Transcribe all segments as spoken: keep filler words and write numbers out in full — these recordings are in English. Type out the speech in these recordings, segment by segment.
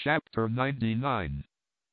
Chapter ninety-nine.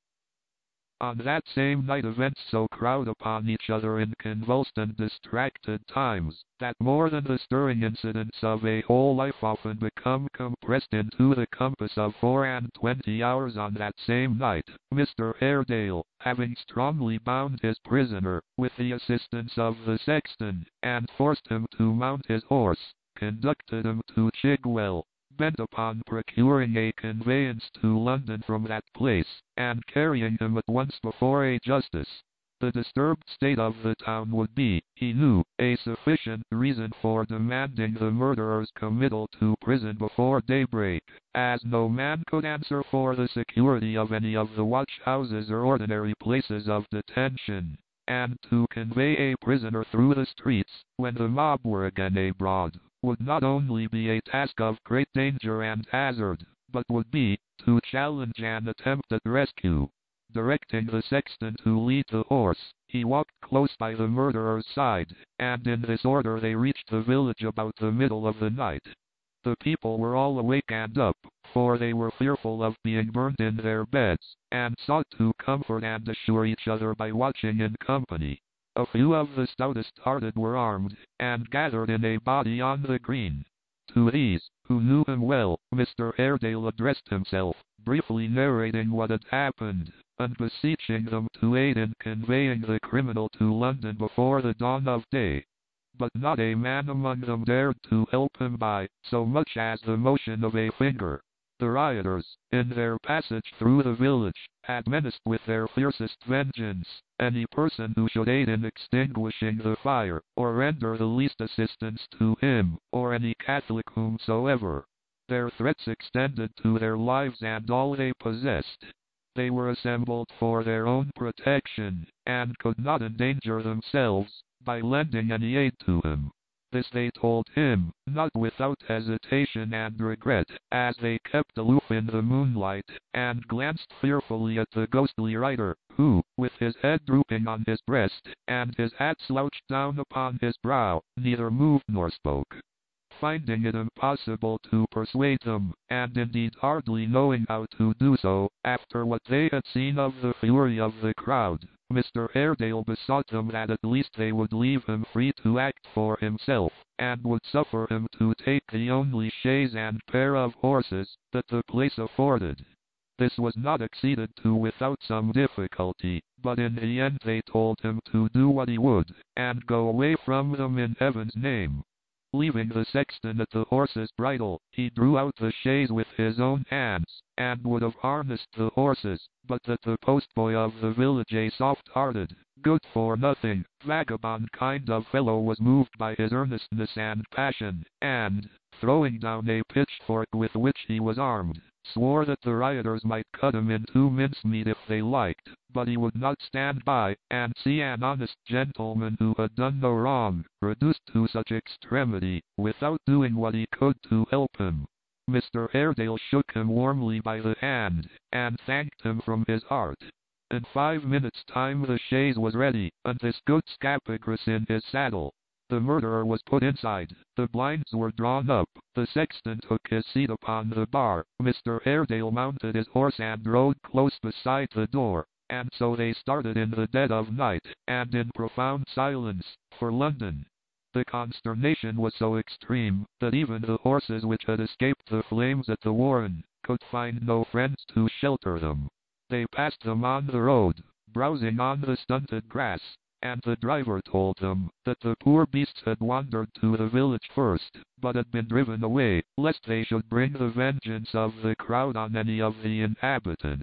On that same night events so crowd upon each other in convulsed and distracted times, that more than the stirring incidents of a whole life often become compressed into the compass of four and twenty hours on that same night. Mister Haredale, having strongly bound his prisoner, with the assistance of the sexton, and forced him to mount his horse, conducted him to Chigwell, bent upon procuring a conveyance to London from that place, and carrying him at once before a justice. The disturbed state of the town would be, he knew, a sufficient reason for demanding the murderer's committal to prison before daybreak, as no man could answer for the security of any of the watch-houses or ordinary places of detention, and to convey a prisoner through the streets, when the mob were again abroad, would not only be a task of great danger and hazard, but would be, to challenge an attempt at rescue. Directing the sexton to lead the horse, he walked close by the murderer's side, and in this order they reached the village about the middle of the night. The people were all awake and up, for they were fearful of being burnt in their beds, and sought to comfort and assure each other by watching in company. A few of the stoutest-hearted were armed, and gathered in a body on the green. To these, who knew him well, Mister Haredale addressed himself, briefly narrating what had happened, and beseeching them to aid in conveying the criminal to London before the dawn of day. But not a man among them dared to help him by so much as the motion of a finger. The rioters, in their passage through the village, had menaced with their fiercest vengeance any person who should aid in extinguishing the fire, or render the least assistance to him, or any Catholic whomsoever. Their threats extended to their lives and all they possessed. They were assembled for their own protection, and could not endanger themselves by lending any aid to him. This they told him, not without hesitation and regret, as they kept aloof in the moonlight, and glanced fearfully at the ghostly rider, who, with his head drooping on his breast, and his hat slouched down upon his brow, neither moved nor spoke. Finding it impossible to persuade them, and indeed hardly knowing how to do so, after what they had seen of the fury of the crowd, Mister Haredale besought them that at least they would leave him free to act for himself, and would suffer him to take the only chaise and pair of horses that the place afforded. This was not acceded to without some difficulty, but in the end they told him to do what he would, and go away from them in heaven's name. Leaving the sexton at the horse's bridle, he drew out the chaise with his own hands, and would have harnessed the horses, but that the postboy of the village, a soft-hearted, good-for-nothing, vagabond kind of fellow, was moved by his earnestness and passion, and, throwing down a pitchfork with which he was armed, swore that the rioters might cut him into mincemeat if they liked, but he would not stand by and see an honest gentleman who had done no wrong reduced to such extremity, without doing what he could to help him. Mister Haredale shook him warmly by the hand, and thanked him from his heart. In five minutes' time the chaise was ready, and this good Scapegrace in his saddle. The murderer was put inside, the blinds were drawn up, the sexton took his seat upon the bar, Mister Haredale mounted his horse and rode close beside the door, and so they started in the dead of night, and in profound silence, for London. The consternation was so extreme, that even the horses which had escaped the flames at the Warren, could find no friends to shelter them. They passed them on the road, browsing on the stunted grass, and the driver told them that the poor beasts had wandered to the village first, but had been driven away, lest they should bring the vengeance of the crowd on any of the inhabitants.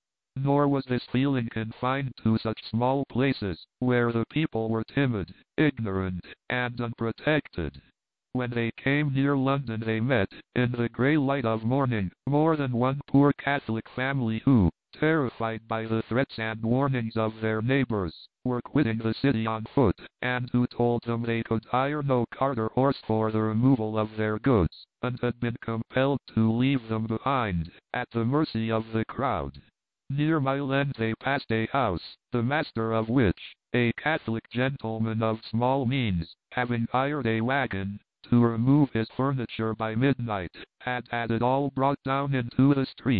Nor was this feeling confined to such small places, where the people were timid, ignorant, and unprotected. When they came near London they met, in the grey light of morning, more than one poor Catholic family who, terrified by the threats and warnings of their neighbors, were quitting the city on foot, and who told them they could hire no cart or horse for the removal of their goods, and had been compelled to leave them behind, at the mercy of the crowd. Near Mile End they passed a house, the master of which, a Catholic gentleman of small means, having hired a wagon to remove his furniture by midnight, had had it all brought down into the street,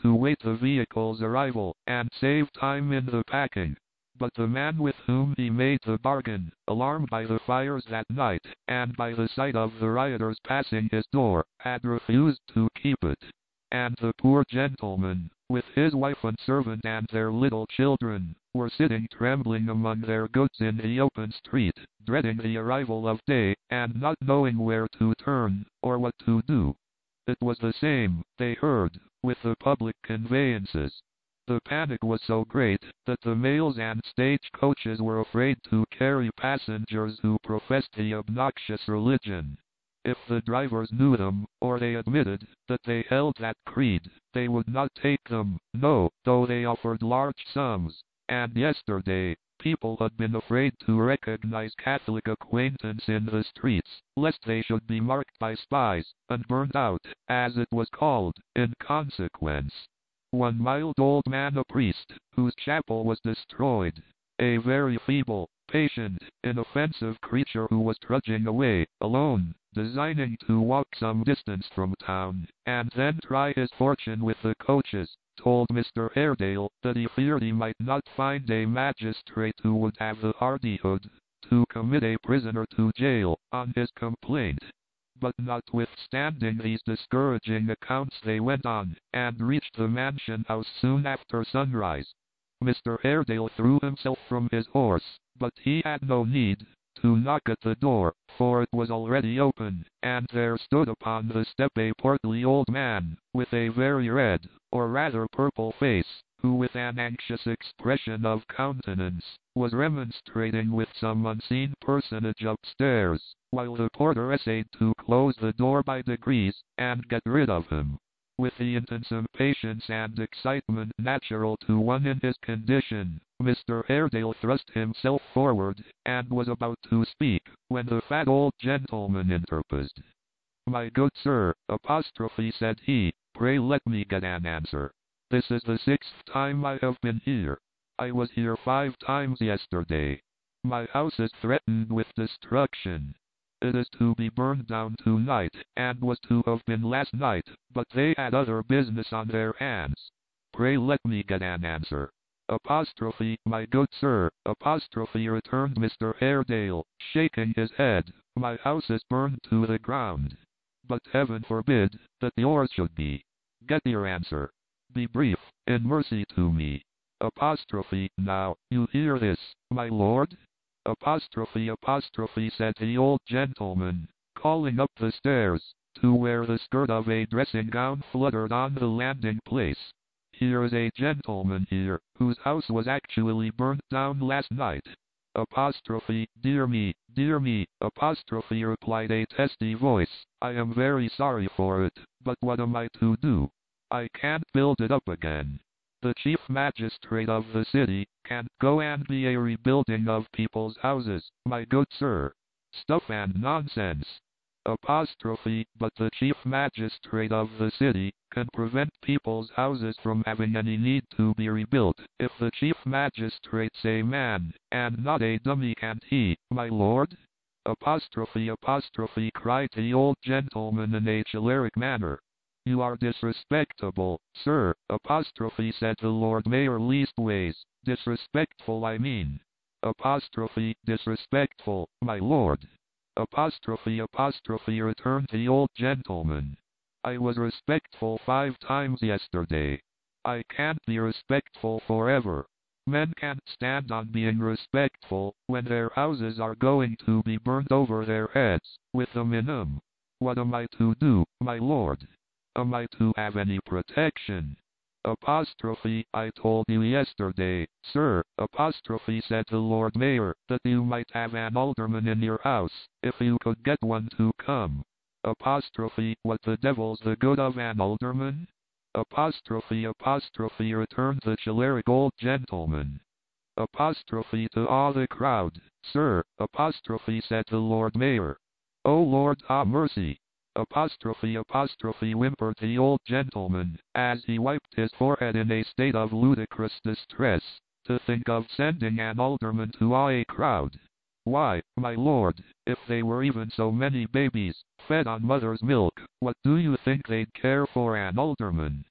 to wait the vehicle's arrival, and save time in the packing. But the man with whom he made the bargain, alarmed by the fires that night, and by the sight of the rioters passing his door, had refused to keep it. And the poor gentleman, with his wife and servant and their little children, were sitting trembling among their goods in the open street, dreading the arrival of day, and not knowing where to turn, or what to do. It was the same, they heard, with the public conveyances. The panic was so great that the mails and stage coaches were afraid to carry passengers who professed the obnoxious religion. If the drivers knew them, or they admitted that they held that creed, they would not take them, no, though they offered large sums. And yesterday, people had been afraid to recognize Catholic acquaintance in the streets, lest they should be marked by spies, and burned out, as it was called, in consequence. One mild old man, a priest, whose chapel was destroyed. A very feeble, patient, inoffensive creature who was trudging away, alone, designing to walk some distance from town, and then try his fortune with the coaches, told Mister Haredale that he feared he might not find a magistrate who would have the hardihood to commit a prisoner to jail on his complaint. But notwithstanding these discouraging accounts, they went on, and reached the mansion house soon after sunrise. Mister Haredale threw himself from his horse, but he had no need to knock at the door, for it was already open, and there stood upon the step a portly old man, with a very red, or rather purple face, who with an anxious expression of countenance, was remonstrating with some unseen personage upstairs, while the porter essayed to close the door by degrees, and get rid of him. With the intense impatience and excitement natural to one in his condition, Mister Haredale thrust himself forward, and was about to speak, when the fat old gentleman interposed. "My good sir," apostrophe said he, "pray let me get an answer. This is the sixth time I have been here. I was here five times yesterday. My house is threatened with destruction. It is to be burned down tonight, and was to have been last night, but they had other business on their hands. Pray let me get an answer." Apostrophe, "My good sir," apostrophe returned Mister Haredale, shaking his head, "my house is burned to the ground. But heaven forbid that yours should be. Get your answer. Be brief, in mercy to me. Apostrophe, "Now, you hear this, my lord?" Apostrophe, apostrophe said the old gentleman, calling up the stairs, to where the skirt of a dressing gown fluttered on the landing place. "Here is a gentleman here, whose house was actually burnt down last night." Apostrophe, "Dear me, dear me," apostrophe replied a testy voice, "I am very sorry for it, but what am I to do? I can't build it up again. The chief magistrate of the city can't go and be a rebuilding of people's houses, my good sir. Stuff and nonsense." Apostrophe, "But the chief magistrate of the city can prevent people's houses from having any need to be rebuilt, if the chief magistrate's a man, and not a dummy, can't he, my lord?" Apostrophe, apostrophe cried the old gentleman in a choleric manner. "You are disrespectable, sir," apostrophe said the Lord Mayor, "leastways, disrespectful I mean." Apostrophe, "Disrespectful, my lord." Apostrophe, apostrophe returned the old gentleman. "I was respectful five times yesterday. I can't be respectful forever. Men can't stand on being respectful, when their houses are going to be burned over their heads, with them in 'em. What am I to do, my lord? Am I to have any protection?" Apostrophe, "I told you yesterday, sir," apostrophe said the Lord Mayor, "that you might have an alderman in your house, if you could get one to come." Apostrophe, "What the devil's the good of an alderman?" Apostrophe, apostrophe returned the choleric old gentleman. Apostrophe to all the crowd, "Sir," apostrophe said the Lord Mayor. "Oh Lord, ha' mercy!" Apostrophe, apostrophe whimpered the old gentleman, as he wiped his forehead in a state of ludicrous distress. "To think of sending an alderman to awe a crowd! Why, my lord, if they were even so many babies, fed on mother's milk, what do you think they'd care for an alderman?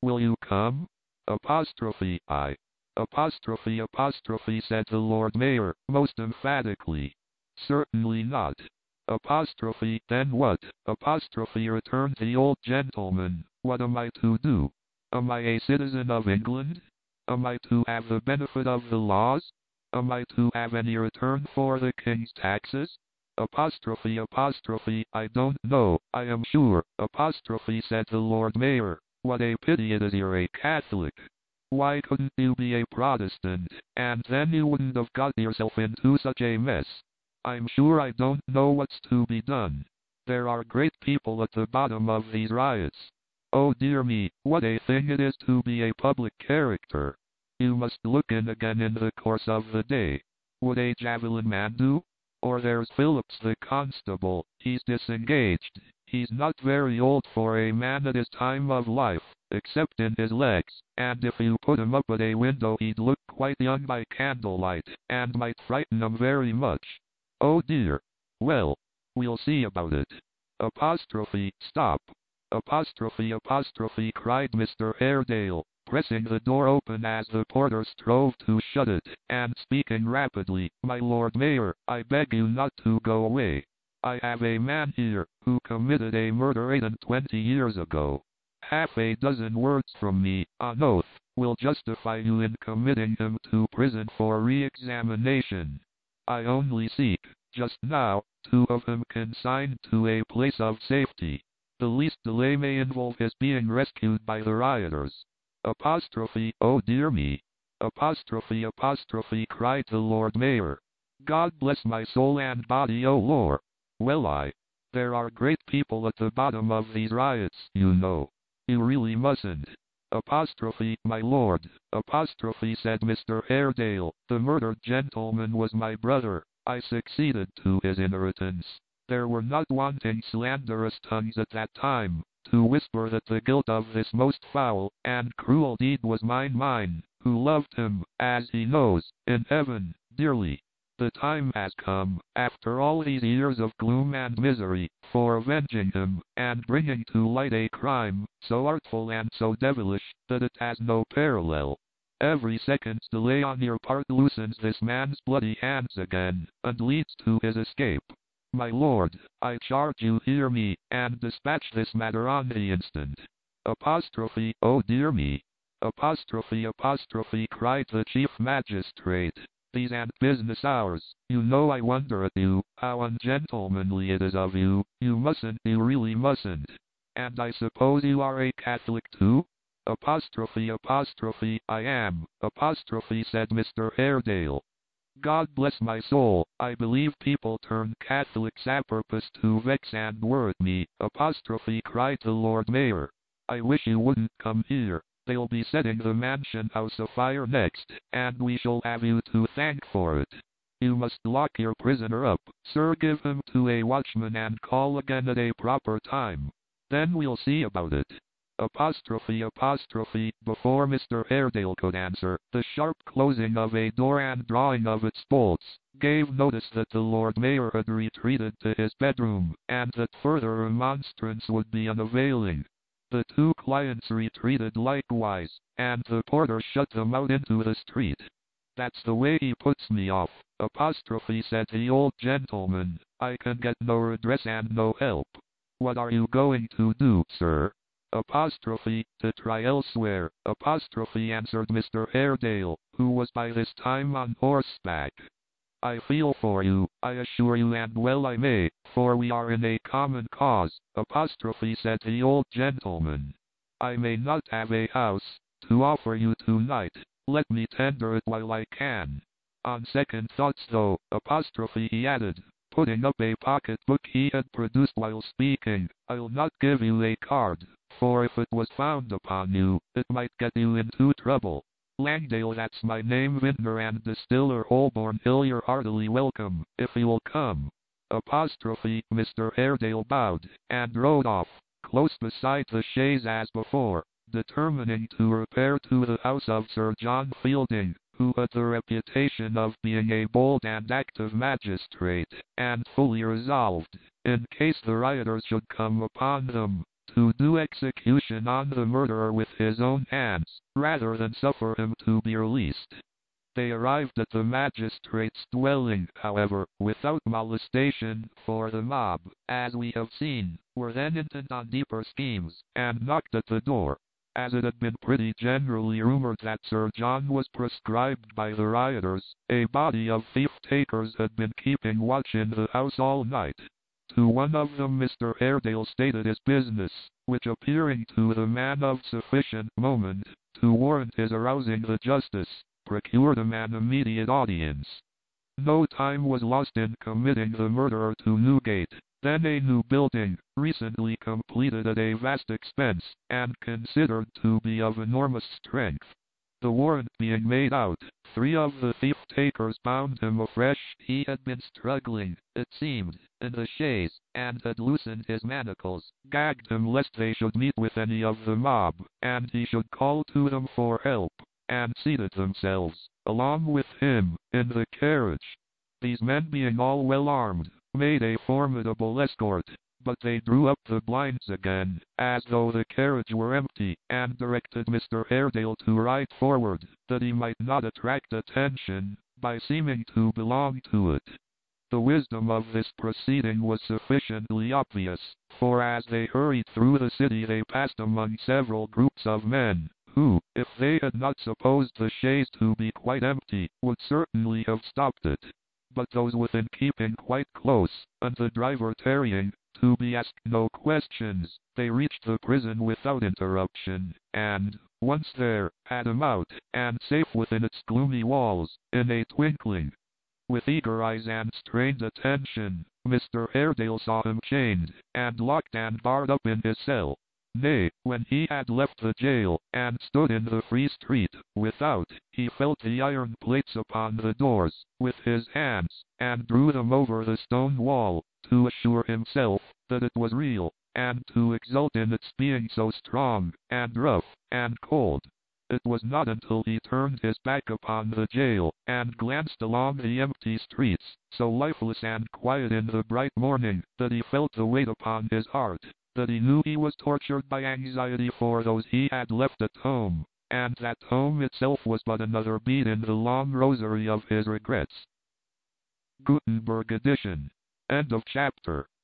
Will you come? Apostrophe I. Apostrophe apostrophe said the Lord Mayor, most emphatically. Certainly not. Apostrophe, then what? Apostrophe returned the old gentleman. What am I to do? Am I a citizen of England? Am I to have the benefit of the laws? Am I to have any return for the king's taxes? Apostrophe apostrophe, I don't know, I am sure. Apostrophe said the Lord Mayor. What a pity it is you're a Catholic. Why couldn't you be a Protestant, and then you wouldn't have got yourself into such a mess. I'm sure I don't know what's to be done. There are great people at the bottom of these riots. Oh dear me, what a thing it is to be a public character. You must look in again in the course of the day. Would a javelin man do? Or there's Phillips the constable, he's disengaged. He's not very old for a man at his time of life, except in his legs, and if you put him up at a window he'd look quite young by candlelight, and might frighten 'em very much. Oh dear. Well, we'll see about it. Apostrophe, stop. Apostrophe apostrophe cried Mister Haredale, pressing the door open as the porter strove to shut it, and speaking rapidly. My Lord Mayor, I beg you not to go away. I have a man here, who committed a murder eight and twenty years ago. Half a dozen words from me, on oath, will justify you in committing him to prison for re-examination. I only seek, just now, to have him consigned to a place of safety. The least delay may involve his being rescued by the rioters. Apostrophe, oh dear me. Apostrophe apostrophe cried the Lord Mayor. God bless my soul and body, oh Lord. Well I. There are great people at the bottom of these riots, you know. You really mustn't. Apostrophe, my lord. Apostrophe said Mister Haredale. The murdered gentleman was my brother. I succeeded to his inheritance. There were not wanting slanderous tongues at that time, to whisper that the guilt of this most foul and cruel deed was mine mine, who loved him, as he knows, in heaven, dearly. The time has come, after all these years of gloom and misery, for avenging him, and bringing to light a crime, so artful and so devilish, that it has no parallel. Every second's delay on your part loosens this man's bloody hands again, and leads to his escape. My lord, I charge you hear me, and dispatch this matter on the instant. Apostrophe, oh dear me. Apostrophe apostrophe cried the chief magistrate. These and business hours, you know I wonder at you, how ungentlemanly it is of you, you mustn't, you really mustn't. And I suppose you are a Catholic too? Apostrophe apostrophe, I am, apostrophe said Mister Haredale. God bless my soul, I believe people turn Catholics a purpose to vex and worry me, apostrophe cried the Lord Mayor. I wish you wouldn't come here. They'll be setting the mansion house afire next, and we shall have you to thank for it. You must lock your prisoner up, sir, give him to a watchman and call again at a proper time. Then we'll see about it. Apostrophe apostrophe, before Mister Haredale could answer, the sharp closing of a door and drawing of its bolts, gave notice that the Lord Mayor had retreated to his bedroom, and that further remonstrance would be unavailing. The two clients retreated likewise, and the porter shut them out into the street. That's the way he puts me off, apostrophe said the old gentleman. I can get no redress and no help. What are you going to do, sir? Apostrophe, to try elsewhere, apostrophe answered Mister Haredale, who was by this time on horseback. I feel for you, I assure you, and well I may, for we are in a common cause, apostrophe said the old gentleman. I may not have a house to offer you tonight, let me tender it while I can. On second thoughts though, apostrophe he added, putting up a pocket-book he had produced while speaking, I'll not give you a card, for if it was found upon you, it might get you into trouble. Langdale, that's my name, vintner and distiller, Holborn Hill, you're heartily welcome, if you'll come. Apostrophe, Mister Haredale bowed, and rode off, close beside the chaise as before, determining to repair to the house of Sir John Fielding, who had the reputation of being a bold and active magistrate, and fully resolved, in case the rioters should come upon them, to do execution on the murderer with his own hands, rather than suffer him to be released. They arrived at the magistrate's dwelling, however, without molestation, for the mob, as we have seen, were then intent on deeper schemes, and knocked at the door. As it had been pretty generally rumored that Sir John was proscribed by the rioters, a body of thief-takers had been keeping watch in the house all night. To one of them Mister Airedale stated his business, which appearing to the man of sufficient moment to warrant his arousing the justice, procured him an immediate audience. No time was lost in committing the murderer to Newgate, then a new building, recently completed at a vast expense, and considered to be of enormous strength. The warrant being made out, three of the thief-takers bound him afresh. He had been struggling, it seemed, in the chaise, and had loosened his manacles, gagged him lest they should meet with any of the mob, and he should call to them for help, and seated themselves, along with him, in the carriage. These men being all well armed, made a formidable escort, but they drew up the blinds again, as though the carriage were empty, and directed Mister Airedale to ride forward, that he might not attract attention, by seeming to belong to it. The wisdom of this proceeding was sufficiently obvious, for as they hurried through the city they passed among several groups of men, who, if they had not supposed the chaise to be quite empty, would certainly have stopped it. But those within keeping quite close, and the driver tarrying, to be asked no questions, they reached the prison without interruption, and, once there, had him out, and safe within its gloomy walls, in a twinkling. With eager eyes and strained attention, Mister Airedale saw him chained, and locked and barred up in his cell. Nay, when he had left the jail, and stood in the free street, without, he felt the iron plates upon the doors, with his hands, and drew them over the stone wall, to assure himself that it was real, and to exult in its being so strong, and rough, and cold. It was not until he turned his back upon the jail, and glanced along the empty streets, so lifeless and quiet in the bright morning, that he felt the weight upon his heart, that he knew he was tortured by anxiety for those he had left at home, and that home itself was but another bead in the long rosary of his regrets. Gutenberg edition. End of chapter.